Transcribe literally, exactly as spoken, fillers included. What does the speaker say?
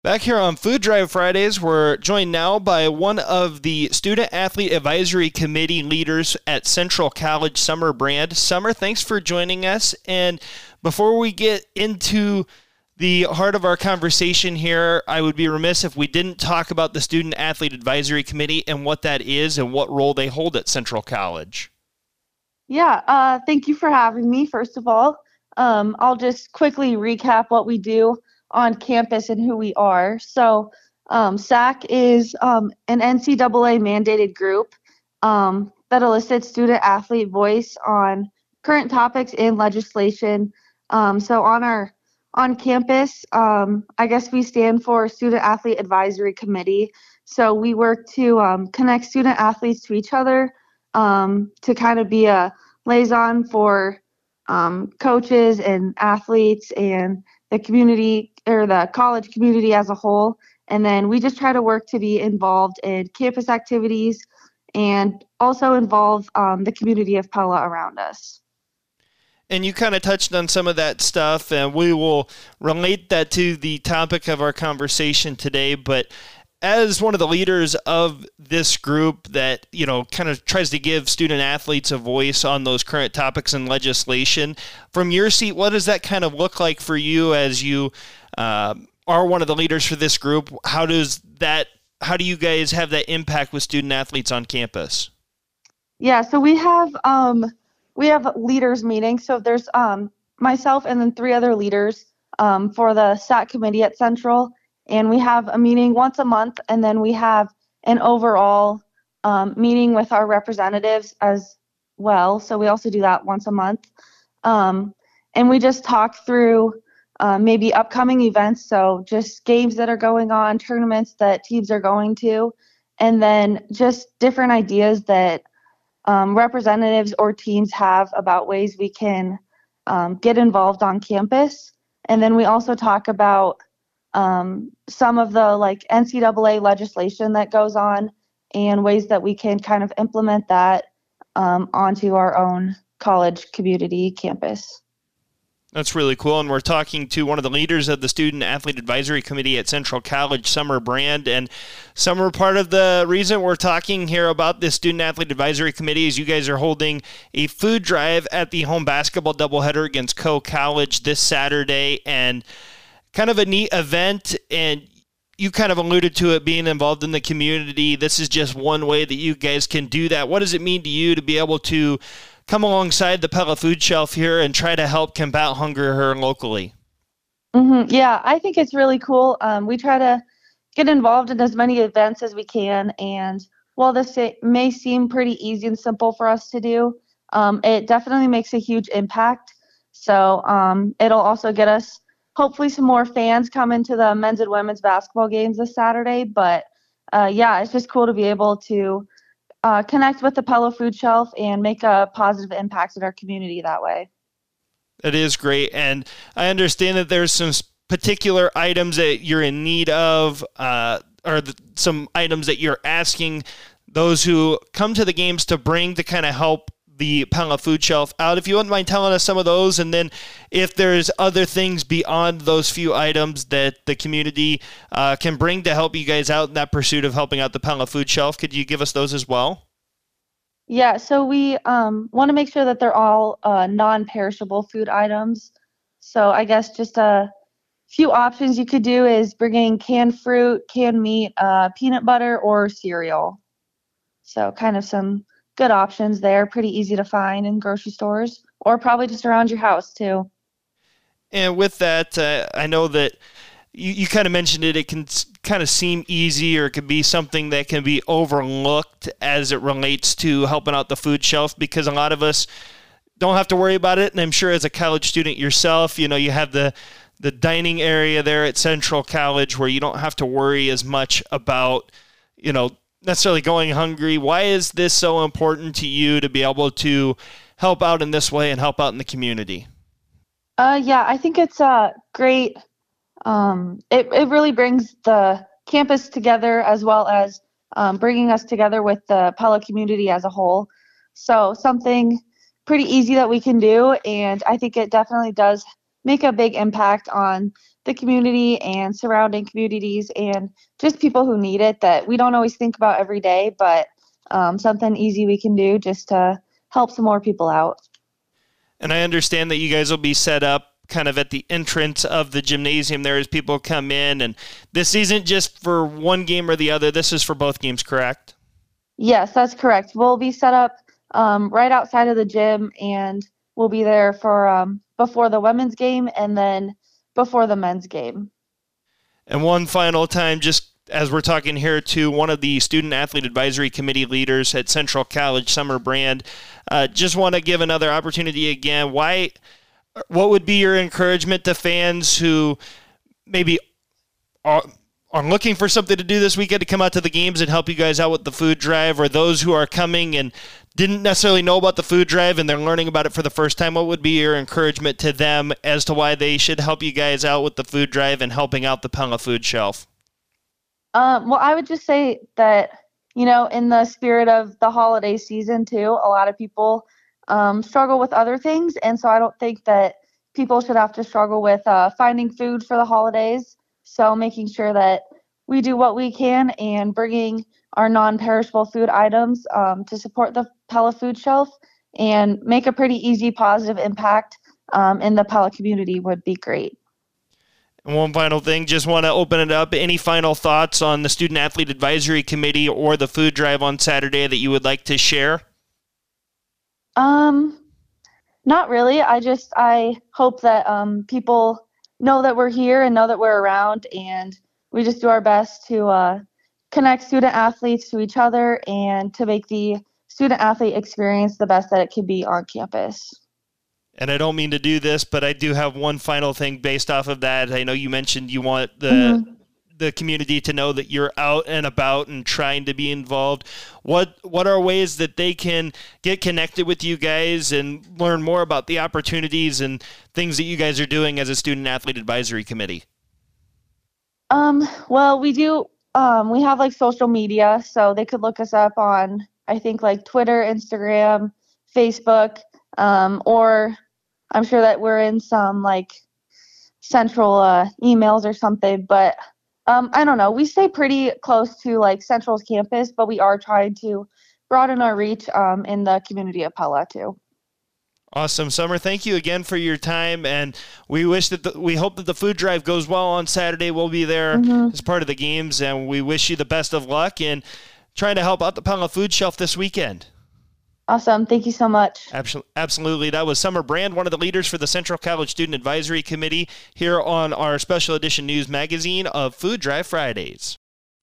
Back here on Food Drive Fridays, we're joined now by one of the Student Athlete Advisory Committee leaders at Central College, Summer Brand. Summer, thanks for joining us. And before we get into the heart of our conversation here, I would be remiss if we didn't talk about the Student Athlete Advisory Committee and what that is and what role they hold at Central College. Yeah, uh, thank you for having me, first of all. Um, I'll just quickly recap what we do on campus and who we are. So um, S A C is um, an N C double A mandated group um, that elicits student athlete voice on current topics and legislation. Um, so on our on campus, um, I guess we stand for Student Athlete Advisory Committee. So we work to um, connect student athletes to each other, um, to kind of be a liaison for um, coaches and athletes and the community or the college community as a whole. And then we just try to work to be involved in campus activities and also involve um, the community of Pella around us. And you kind of touched on some of that stuff, and we will relate that to the topic of our conversation today. But as one of the leaders of this group that, you know, kind of tries to give student athletes a voice on those current topics and legislation, from your seat, what does that kind of look like for you as you uh, are one of the leaders for this group? How does that, how do you guys have that impact with student athletes on campus? Yeah, so we have um, we have leaders meetings. So there's um, myself and then three other leaders um, for the S A C committee at Central. And we have a meeting once a month, and then we have an overall um, meeting with our representatives as well. So we also do that once a month. Um, and we just talk through uh, maybe upcoming events, so just games that are going on, tournaments that teams are going to, and then just different ideas that um, representatives or teams have about ways we can um, get involved on campus. And then we also talk about Um, some of the like N C double A legislation that goes on and ways that we can kind of implement that um, onto our own college community campus. That's really cool. And we're talking to one of the leaders of the Student Athlete Advisory Committee at Central College, Summer Brand. And Summer, part of the reason we're talking here about this Student Athlete Advisory Committee is you guys are holding a food drive at the home basketball doubleheader against Coe College this Saturday. And kind of a neat event, and you kind of alluded to it being involved in the community. This is just one way that you guys can do that. What does it mean to you to be able to come alongside the Pella Food Shelf here and try to help combat hunger here locally? Mm-hmm. Yeah, I think it's really cool. Um, we try to get involved in as many events as we can, and while this may seem pretty easy and simple for us to do, um, it definitely makes a huge impact. So um, it'll also get us hopefully some more fans come into the men's and women's basketball games this Saturday. But uh, yeah, it's just cool to be able to uh, connect with the Pella Food Shelf and make a positive impact in our community that way. It is great. And I understand that there's some particular items that you're in need of, uh, or the, some items that you're asking those who come to the games to bring to kind of help the Pella Food Shelf out. If you wouldn't mind telling us some of those, and then if there's other things beyond those few items that the community uh, can bring to help you guys out in that pursuit of helping out the Pella Food Shelf, could you give us those as well? Yeah, so we um, want to make sure that they're all uh, non-perishable food items. So I guess just a few options you could do is bringing canned fruit, canned meat, uh, peanut butter, or cereal. So kind of some good options there, pretty easy to find in grocery stores or probably just around your house too. And with that, uh, I know that you, you kind of mentioned it, it can kind of seem easy, or it can be something that can be overlooked as it relates to helping out the food shelf, because a lot of us don't have to worry about it. And I'm sure as a college student yourself, you know, you have the the dining area there at Central College where you don't have to worry as much about, you know, necessarily going hungry. Why is this so important to you to be able to help out in this way and help out in the community? Uh, yeah, I think it's uh, great. Um, it, it really brings the campus together as well as um, bringing us together with the Pella community as a whole. So something pretty easy that we can do, and I think it definitely does make a big impact on the community and surrounding communities and just people who need it that we don't always think about every day, but um, something easy we can do just to help some more people out. And I understand that you guys will be set up kind of at the entrance of the gymnasium there as people come in. And this isn't just for one game or the other. This is for both games, correct? Yes, that's correct. We'll be set up um, right outside of the gym, and we'll be there for um, before the women's game and then before the men's game. And one final time, just as we're talking here to one of the Student Athlete Advisory Committee leaders at Central College, Summer Brand, uh, just want to give another opportunity again. Why? What would be your encouragement to fans who maybe are, are looking for something to do this weekend to come out to the games and help you guys out with the food drive, or those who are coming and didn't necessarily know about the food drive and they're learning about it for the first time? What would be your encouragement to them as to why they should help you guys out with the food drive and helping out the Pella Food Shelf? Um, well, I would just say that, you know, in the spirit of the holiday season too, a lot of people um, struggle with other things. And so I don't think that people should have to struggle with uh, finding food for the holidays. So making sure that we do what we can and bringing our non-perishable food items um, to support the Pella Food Shelf and make a pretty easy positive impact um, in the Pella community would be great. And one final thing, just want to open it up. Any final thoughts on the Student Athlete Advisory Committee or the food drive on Saturday that you would like to share? Um, not really. I just, I hope that um, people know that we're here and know that we're around, and we just do our best to uh, connect student athletes to each other and to make the student athlete experience the best that it can be on campus. And I don't mean to do this, but I do have one final thing based off of that. I know you mentioned you want the Mm-hmm. the community to know that you're out and about and trying to be involved. What what are ways that they can get connected with you guys and learn more about the opportunities and things that you guys are doing as a Student Athlete Advisory Committee? Um, well, we do, um, we have like social media, so they could look us up on, I think, like Twitter, Instagram, Facebook, um, or I'm sure that we're in some like central uh, emails or something, but um, I don't know. We stay pretty close to like Central's campus, but we are trying to broaden our reach um, in the community of Pella too. Awesome, Summer. Thank you again for your time, and we wish that the, we hope that the food drive goes well on Saturday. We'll be there Mm-hmm. as part of the games, and we wish you the best of luck in trying to help out the Pella Food Shelf this weekend. Awesome. Thank you so much. Absolutely. That was Summer Brand, one of the leaders for the Central College Student Advisory Committee, here on our special edition news magazine of Food Drive Fridays.